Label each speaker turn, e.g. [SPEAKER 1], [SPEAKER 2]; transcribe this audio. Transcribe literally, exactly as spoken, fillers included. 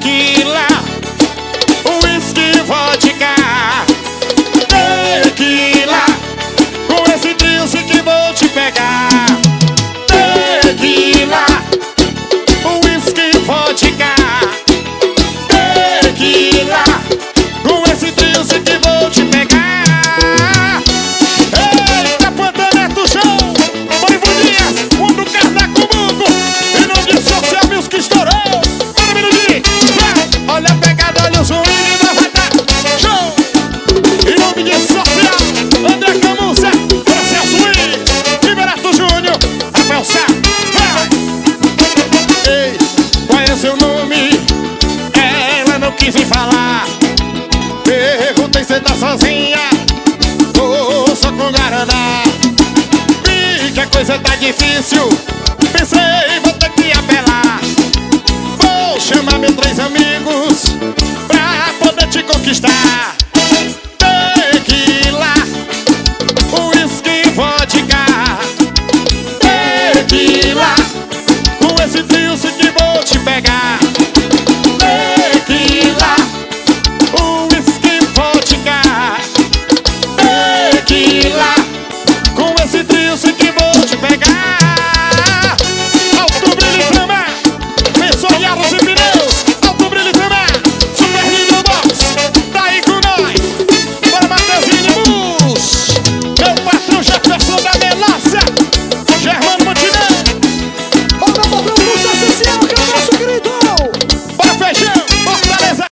[SPEAKER 1] Tequila, whisky, vodka. Tequila, com esse trio sei que vou te pegar. Tequila, whisky, vodka. Tequila, com esse trio sei que vou te pegar. Eita, Pantaneto Show, Mãe Boninhas, quando o cara tá com buco. Em nome de Social Music estourou. Bora, menudinho, vai. Olha a pegada, olha o swing da vai show. Em nome de Social, André Camussa, Processo Swing, Liberato Júnior, Rafael Sá, vai. Ei, qual é seu nome? Ela não quis me falar. Perguntei se tá sozinha ou só com Guaraná. Vi que a coisa tá difícil, pensei, vou ter que apelar. Vou chamar meus três amigos pra poder te conquistar. Tequila, whisky, vodka. Tequila, com esse trio sei que vou te pegar.